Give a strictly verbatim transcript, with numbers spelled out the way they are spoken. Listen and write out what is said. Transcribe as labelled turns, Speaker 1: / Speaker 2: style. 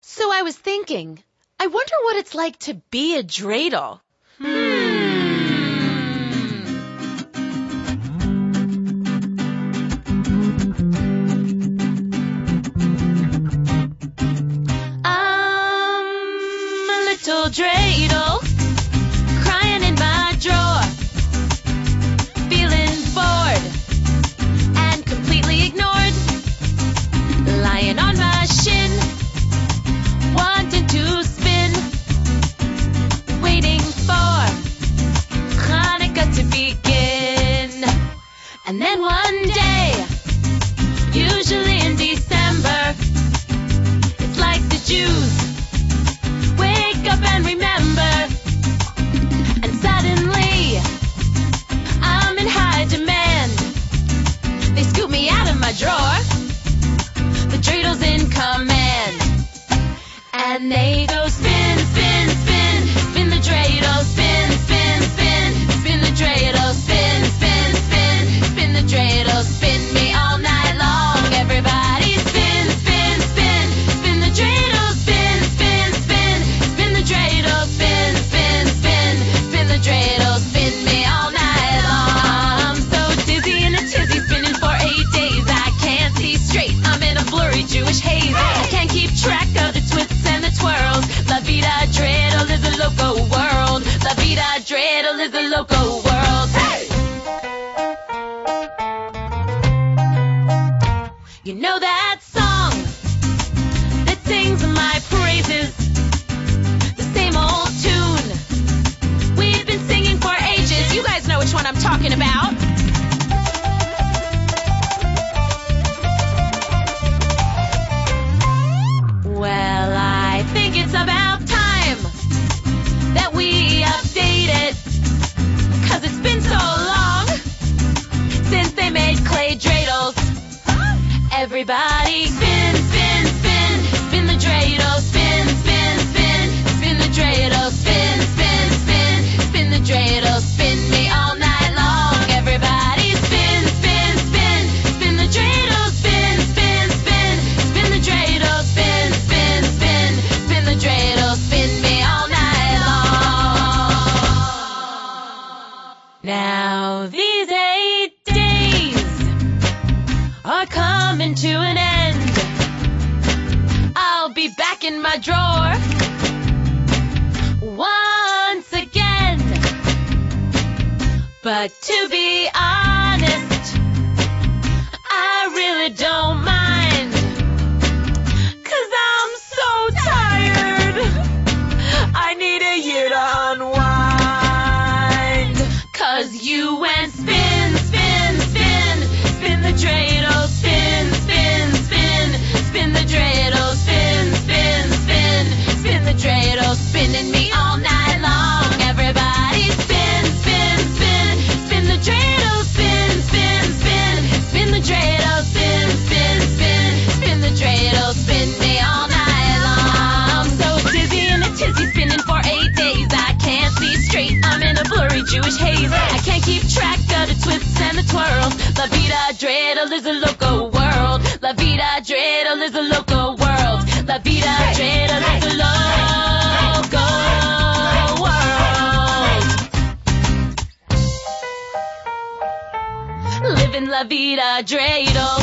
Speaker 1: So I was thinking, I wonder what it's like to be a dreidel. Hmm. I'm a little dreidel, crying in my drawer, feeling bored and completely ignored, lying on my shin, wanting to spin, waiting for Hanukkah to begin. And then one day, usually in December, it's like the Jews wake up and remember, and suddenly I'm in high demand. They scoop me out of my drawer, the dreidels in command, and they go spin, spin, spin, spin the dreidel, spin, spin, spin, spin the dreidel, spin, spin, spin, spin the dreidel, spin me all night long. Everybody spin, spin, spin, spin the dreidel, spin, spin, spin, spin the dreidel, spin, spin, spin, spin the dreidel, spin me all night long. I'm so dizzy in a tizzy, spinning for eight days. I can't see straight, I'm in a blurry Jewish haze. I can't keep track of the twists and the twirls. La vida dreidel is a loco world. La vida dreidel is a loco world. Hey! You know that song that sings my praises, the same old tune we've been singing for ages. You guys know which one I'm talking about. Well, I think it's about time that we update it, 'cause it's been so long since they made clay dreidels. Everybody spin, spin, spin, spin the dreidel, spin, spin, spin, spin the dreidel, spin, spin, spin, spin the dreidel, spin me all night long. Everybody spin, spin, spin, spin the dreidel, spin, spin, spin, spin the dreidel, spin, spin, spin, spin the dreidel, spin me all night long. Now these eight days are coming to an end. I'll be back in my drawer once again. But to be honest, I really don't mind, 'cause I'm so tired. I need a year to unwind. 'Cause you went spin, spin, spin, spin the dreidel, spin, spin, spin, spin the dreidel, spin, spin, spin, spin the dreidel, spinning me all night long. Everybody spin, spin, spin, spin the dreidel, spin, spin, spin, spin the dreidel, spin, spin, spin, spin the dreidel, spin me all night long. I'm so dizzy in a tizzy, spinning for eight days. I can't see straight, I'm in a blurry Jewish haze. I can't keep track of the twists and the twirls. La vida dreidel is a loco world. La vida dreidel is a loco world. La vida dreidel is a loco world. Living la vida dreidel.